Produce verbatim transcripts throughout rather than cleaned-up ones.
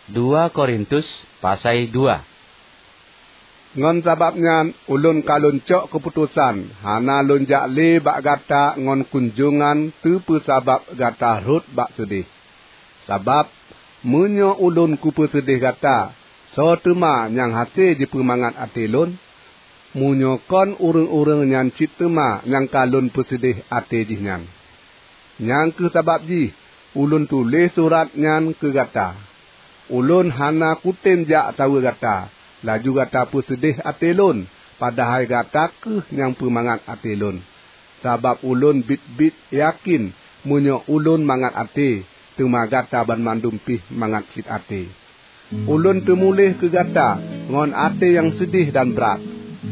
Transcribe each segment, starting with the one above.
dua Korintus pasal dua. Ngon sababnya ulun kalun cok keputusan hana lun jak le bak gata ngon kunjungan tu pesabab gata rut bak sedih. Sabab munyo ulun ku pesedih gata so tema yang hasil di pemangat ati lun. Munyo kon urang-urang yang cit tema yang kalun pesedih ati jihnan. Yang ke sabab ji ulun tulis surat nyan ke gata. Ulun hana kutem jak tahu gata. Laju gata pun sedih ati lun. Padahal gata ke yang pemangat ati lun. Sabab ulun bit-bit yakin. Munyo ulun mangat ati. Tuma gata ban mandum pih mangat sit ati. Ulun temulih ke gata. Ngon ati yang sedih dan berat.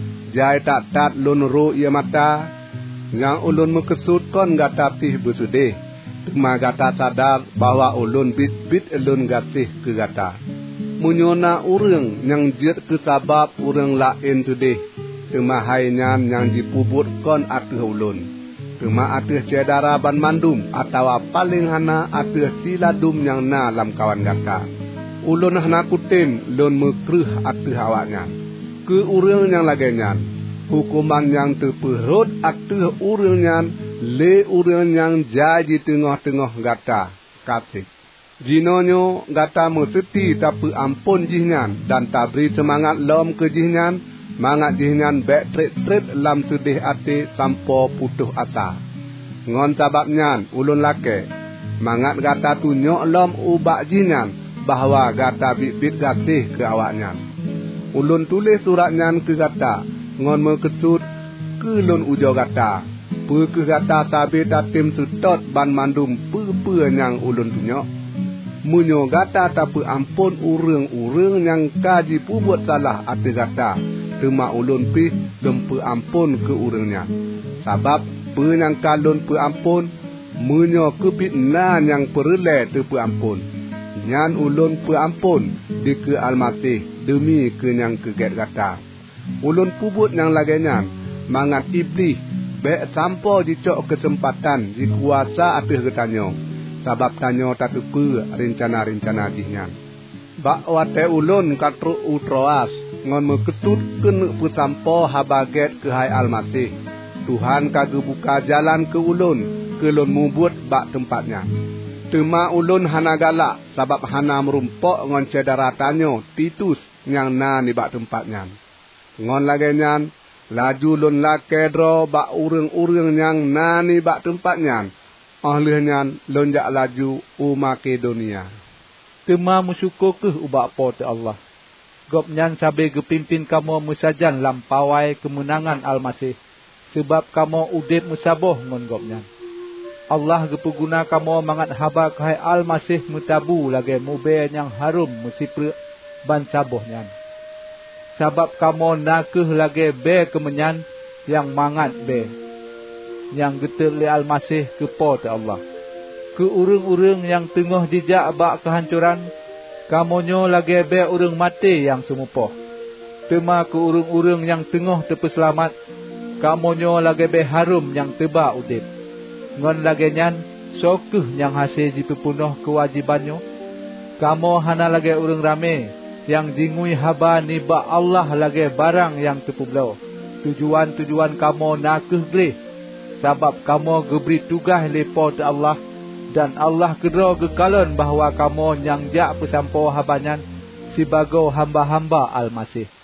Jai tak tat lun ro ia mata. Yang ulun mekesut kon gata pih bersedih. Tuma gata sadar bahwa ulun bit-bit ulun gasih ke gata. Munyona urang yang jet ke sabab urang lain sedih. Tuma hainyan yang dipubut kon atuh ulun. Tuma atuh cedara ban mandum atau paling hana atuh siladum yang na lam kawan gata. Ulun hana kutim lun mekruh atuh awaknya. Ke urang yang lagenyan. Hukuman yang terperut atuh urang yang le urang yang jadi tengah-tengah gata. Kasih. Jinonyo gata meseti tapi ampun jihnan dan tak beri semangat lom ke jihnan. Mangat jihnan bek tret-tret lam sedih ati sampo putuh asa. Ngon sababnya ulun lake. Mangat gata tunyok lom ubak jihnan bahwa gata bit-bit gasih ke awaknya. Ulun tulis suratnya ke gata. Ngon mekesut ke lun ujo gata. Pe ke gata sabi tatim setot ban mandum pe-pe yang ulun tunyok. Munyo gata tapi ampun urang-urang yang kaji pubuat salah ati gata. Tuma ulun pih lempe ampun ke urangnya. Sabab penyang kalun pe ampun. Munyo kebit nan yang perle te pe ampun. Nyan ulun pe ampun di ke almasih demi ke yang keget gata. Ulun pubut yang laganya. Mangat iblis bek sampo dicok kesempatan di kuasa ati getanyo. Sabab tanyo tak tepe rencana-rencana jihnya. Bak wate ulun katru utroas. Ngon meketut kena pesampo habaget ke hai almasih. Tuhan kage buka jalan ke ulun. Ke lun mubut bak tempatnya. Tema ulun hana galak. Sabab hana merumpok ngon cedara tanyo. Titus yang na ni bak tempatnya. Ngon lagenyan. Laju lun lakedro bak urang-urang yang na ni bak tempatnya. Ahlihnya lonjak laju u Makedonia. Tema musyukur ke ubak po te Allah. Gopnyan sabe gepimpin kamu musajan lampawai kemenangan almasih. Sebab kamu udip musaboh ngon gopnyan. Allah gepuguna kamu mangat haba kahai almasih mutabu lagi mube yang harum musipre ban sabohnya. Sebab kamu nakeh lagi be kemenyan yang mangat be. Yang getel li almasih ke po te Allah. Ke urang-urang yang tengah dijak bak kehancuran. Kamonyo lagi be urang mati yang semupoh. Tema ke urang-urang yang tengah terpeselamat. Kamonyo lagi be harum yang teba udip. Ngon lagi nyan sokeh yang hasil dipepunuh kewajibanyo. Kamo hana lagi urang rame. Yang jingui haba ni bak Allah lagi barang yang terpublau. Tujuan-tujuan kamo nakeh glih. Sabab kamu geberi tugas lepo te Allah. Dan Allah kedua gekalon bahawa kamu nyangjak pesampo habanyan. Sebagai hamba-hamba almasih.